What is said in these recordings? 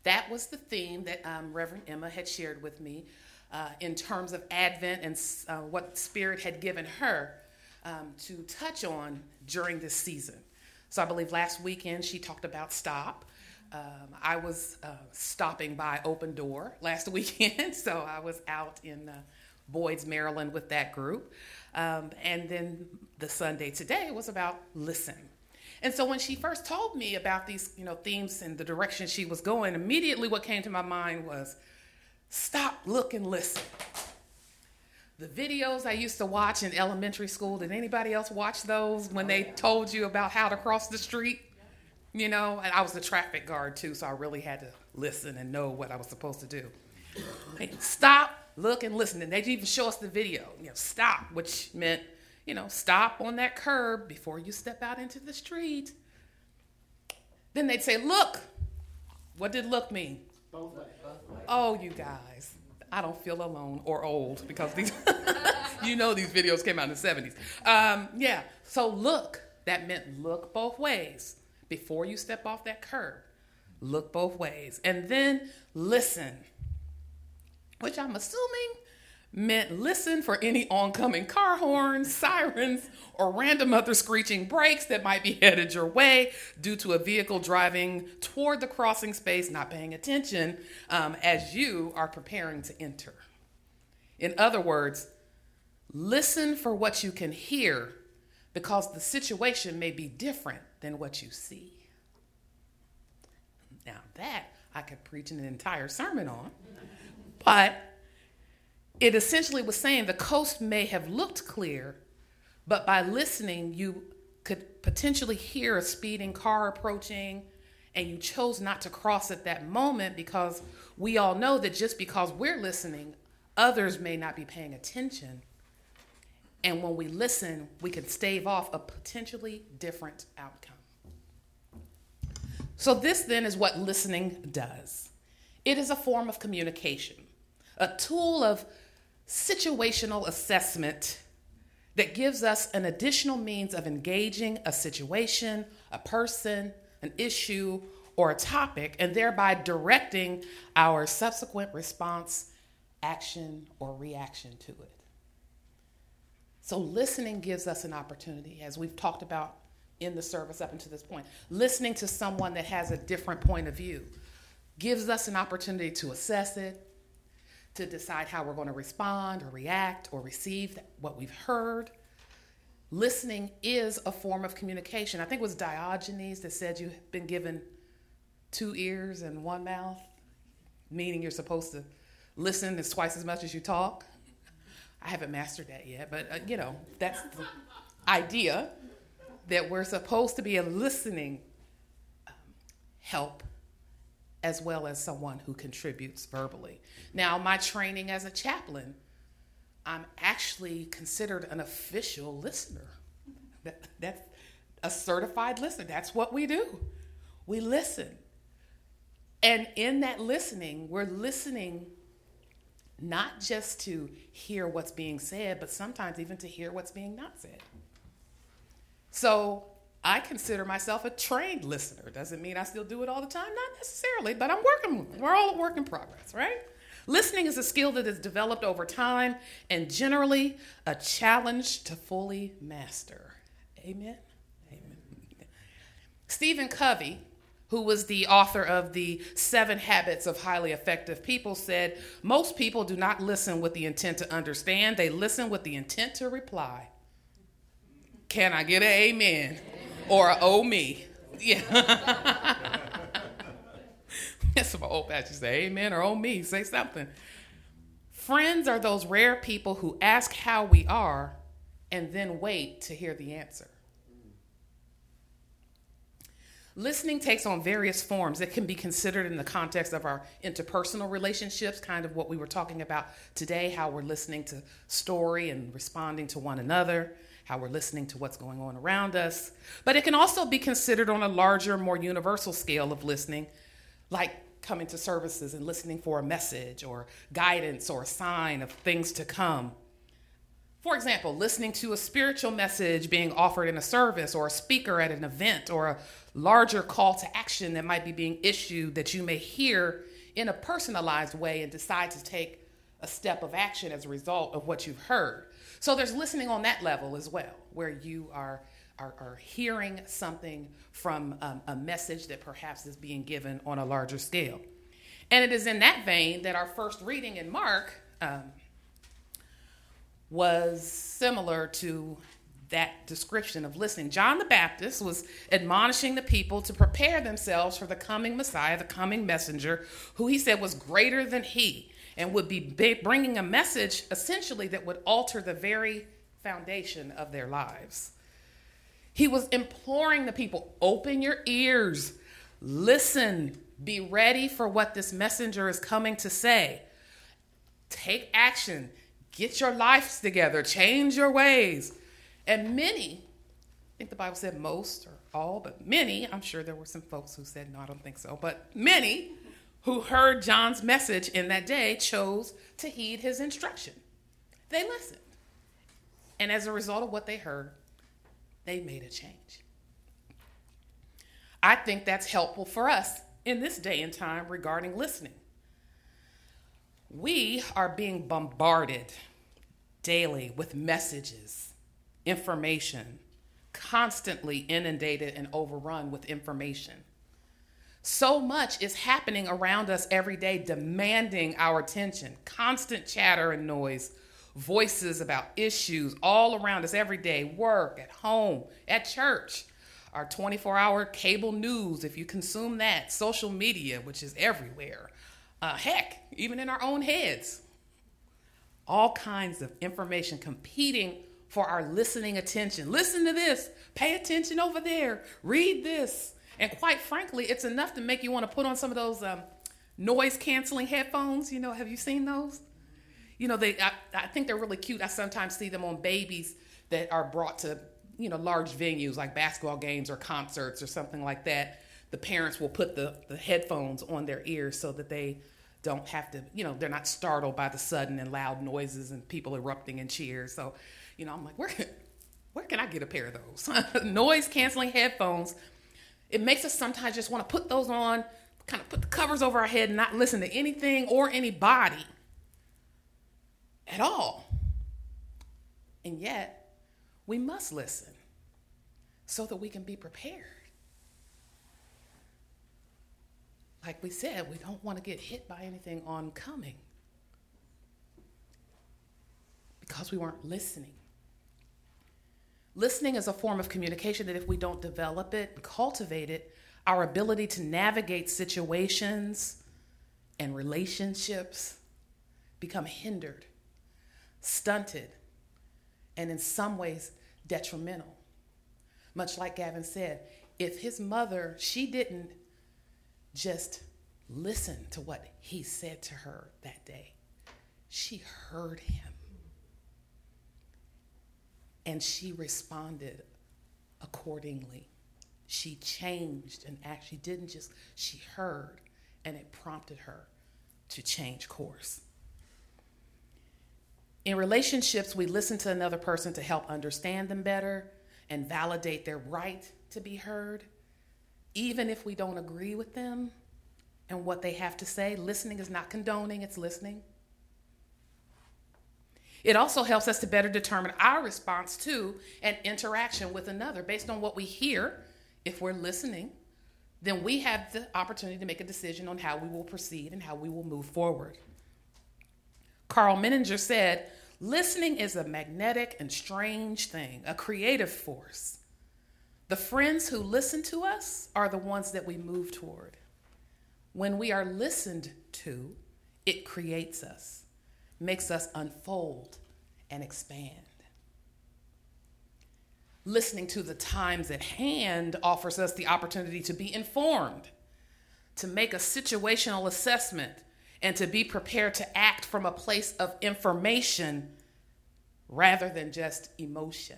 that was the theme that Reverend Emma had shared with me in terms of Advent and what Spirit had given her to touch on during this season. So I believe last weekend she talked about stop. I was stopping by Open Door last weekend, so I was out in Boyd's, Maryland with that group. And then the Sunday today was about listen. And so when she first told me about these, themes and the direction she was going, immediately what came to my mind was stop, look, and listen. The videos I used to watch in elementary school, did anybody else watch those when they told you about how to cross the street? And I was the traffic guard too, so I really had to listen and know what I was supposed to do. Stop, look, and listen. And they'd even show us the video. Stop, which meant, stop on that curb before you step out into the street. Then they'd say, look. What did look mean? Both ways. Oh, you guys, I don't feel alone or old because these, these videos came out in the 70s. So look, that meant look both ways. Before you step off that curb, look both ways. And then listen, which I'm assuming meant listen for any oncoming car horns, sirens, or random other screeching brakes that might be headed your way due to a vehicle driving toward the crossing space, not paying attention as you are preparing to enter. In other words, listen for what you can hear because the situation may be different than what you see. Now that I could preach an entire sermon on, but it essentially was saying the coast may have looked clear, but by listening, you could potentially hear a speeding car approaching, and you chose not to cross at that moment because we all know that just because we're listening, others may not be paying attention. And when we listen, we can stave off a potentially different outcome. So this then is what listening does. It is a form of communication, a tool of situational assessment that gives us an additional means of engaging a situation, a person, an issue, or a topic, and thereby directing our subsequent response, action, or reaction to it. So listening gives us an opportunity, as we've talked about in the service up until this point. Listening to someone that has a different point of view gives us an opportunity to assess it, to decide how we're going to respond or react or receive what we've heard. Listening is a form of communication. I think it was Diogenes that said you've been given 2 ears and 1 mouth, meaning you're supposed to listen as twice as much as you talk. I haven't mastered that yet, but that's the idea that we're supposed to be a listening help as well as someone who contributes verbally. Now, my training as a chaplain, I'm actually considered an official listener. That's a certified listener. That's what we do. We listen. And in that listening, we're listening not just to hear what's being said, but sometimes even to hear what's being not said. So I consider myself a trained listener. Doesn't mean I still do it all the time, not necessarily, but we're all a work in progress, right? Listening is a skill that is developed over time and generally a challenge to fully master. Amen? Amen. Stephen Covey, who was the author of the 7 Habits of Highly Effective People, said, most people do not listen with the intent to understand. They listen with the intent to reply. Can I get an amen? Or a oh me? Yeah. That's what my old pastor say, amen or oh me, say something. Friends are those rare people who ask how we are and then wait to hear the answer. Listening takes on various forms. It can be considered in the context of our interpersonal relationships, kind of what we were talking about today, how we're listening to story and responding to one another, how we're listening to what's going on around us. But it can also be considered on a larger, more universal scale of listening, like coming to services and listening for a message or guidance or a sign of things to come. For example, listening to a spiritual message being offered in a service, or a speaker at an event, or a larger call to action that might be being issued that you may hear in a personalized way and decide to take a step of action as a result of what you've heard. So there's listening on that level as well, where you are hearing something from a message that perhaps is being given on a larger scale. And it is in that vein that our first reading in Mark was similar to that description of listening. John the Baptist was admonishing the people to prepare themselves for the coming Messiah, the coming messenger, who he said was greater than he, and would be bringing a message essentially that would alter the very foundation of their lives. He was imploring the people, open your ears, listen, be ready for what this messenger is coming to say. Take action, get your lives together, change your ways. And many, I think the Bible said most or all, but many, I'm sure there were some folks who said, no, I don't think so, but many who heard John's message in that day chose to heed his instruction. They listened. And as a result of what they heard, they made a change. I think that's helpful for us in this day and time regarding listening. We are being bombarded daily with messages, information, constantly inundated and overrun with information. So much is happening around us every day, demanding our attention. Constant chatter and noise, voices about issues all around us every day, work, at home, at church, our 24-hour cable news, if you consume that, social media, which is everywhere, heck, even in our own heads. All kinds of information competing for our listening attention. Listen to this, pay attention over there, read this. And quite frankly, it's enough to make you want to put on some of those noise canceling headphones. You know, have you seen those? You know, I think they're really cute. I sometimes see them on babies that are brought to, you know, large venues like basketball games or concerts or something like that. The parents will put the headphones on their ears so that they don't have to, you know, they're not startled by the sudden and loud noises and people erupting in cheers. So, you know, I'm like, where can I get a pair of those? Noise canceling headphones. It makes us sometimes just want to put those on, kind of put the covers over our head and not listen to anything or anybody at all. And yet, we must listen so that we can be prepared. Like we said, we don't want to get hit by anything oncoming because we weren't listening. Listening is a form of communication that if we don't develop it and cultivate it, our ability to navigate situations and relationships become hindered, stunted, and in some ways detrimental. Much like Gavin said, if his mother, she didn't just listen to what he said to her that day, she heard him. And she responded accordingly. She changed and actually didn't just, she heard, and it prompted her to change course. In relationships, we listen to another person to help understand them better and validate their right to be heard. Even if we don't agree with them and what they have to say, listening is not condoning, it's listening. It also helps us to better determine our response to an interaction with another. Based on what we hear, if we're listening, then we have the opportunity to make a decision on how we will proceed and how we will move forward. Carl Menninger said, listening is a magnetic and strange thing, a creative force. The friends who listen to us are the ones that we move toward. When we are listened to, it creates us, makes us unfold and expand. Listening to the times at hand offers us the opportunity to be informed, to make a situational assessment, and to be prepared to act from a place of information rather than just emotion.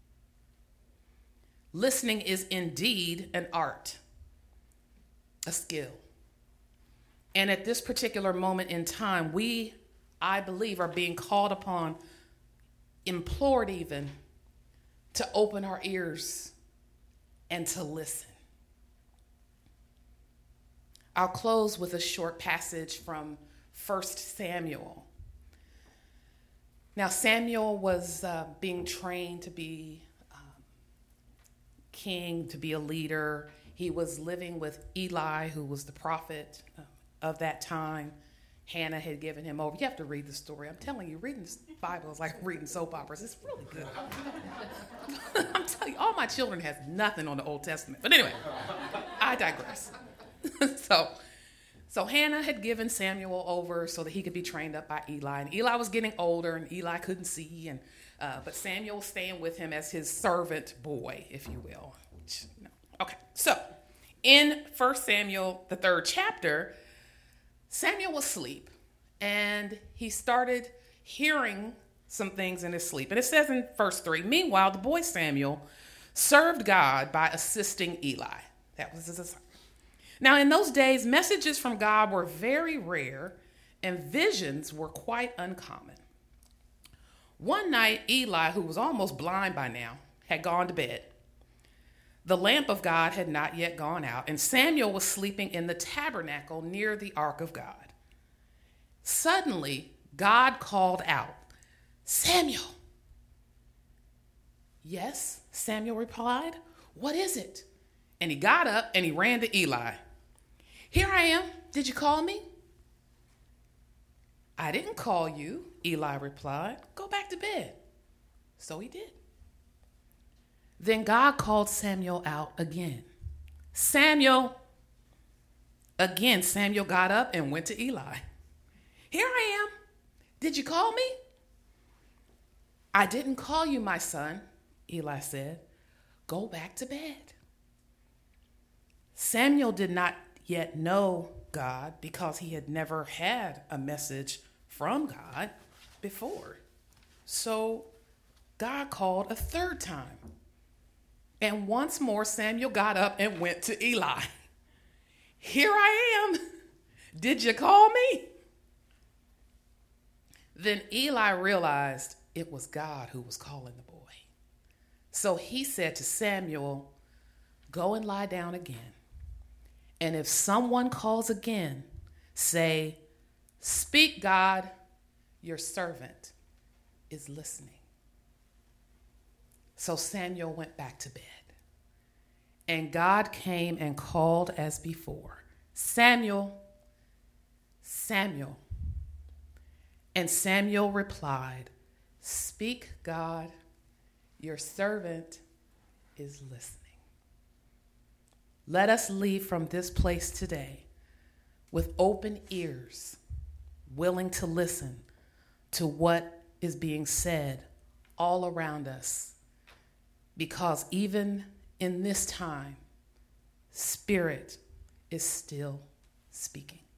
Listening is indeed an art, a skill. And at this particular moment in time, I believe, are being called upon implored even to open our ears and to listen. I'll close with a short passage from 1 Samuel. Now, Samuel was being trained to be king, to be a leader. He was living with Eli, who was the prophet of that time. Hannah had given him over. You have to read the story. I'm telling you, reading the Bible is like reading soap operas. It's really good. I'm telling you, all my children has nothing on the Old Testament. But anyway, I digress. So Hannah had given Samuel over so that he could be trained up by Eli. And Eli was getting older, and Eli couldn't see. But Samuel was staying with him as his servant boy, if you will. Okay, so in 1 Samuel, the 3rd chapter, Samuel was asleep, and he started hearing some things in his sleep. And it says in verse 3, meanwhile, the boy Samuel served God by assisting Eli. That was his assignment. Now, in those days, messages from God were very rare, and visions were quite uncommon. One night, Eli, who was almost blind by now, had gone to bed. The lamp of God had not yet gone out, and Samuel was sleeping in the tabernacle near the ark of God. Suddenly, God called out, Samuel. Yes, Samuel replied. What is it? And he got up and he ran to Eli. Here I am. Did you call me? I didn't call you, Eli replied. Go back to bed. So he did. Then God called Samuel out again. Samuel. Again, Samuel got up and went to Eli. Here I am. Did you call me? I didn't call you, my son, Eli said. Go back to bed. Samuel did not yet know God because he had never had a message from God before. So God called a 3rd time. And once more, Samuel got up and went to Eli. Here I am. Did you call me? Then Eli realized it was God who was calling the boy. So he said to Samuel, go and lie down again. And if someone calls again, say, speak, God, your servant is listening. So Samuel went back to bed. And God came and called as before, Samuel, Samuel. And Samuel replied, speak, God, your servant is listening. Let us leave from this place today with open ears, willing to listen to what is being said all around us. Because even in this time, Spirit is still speaking.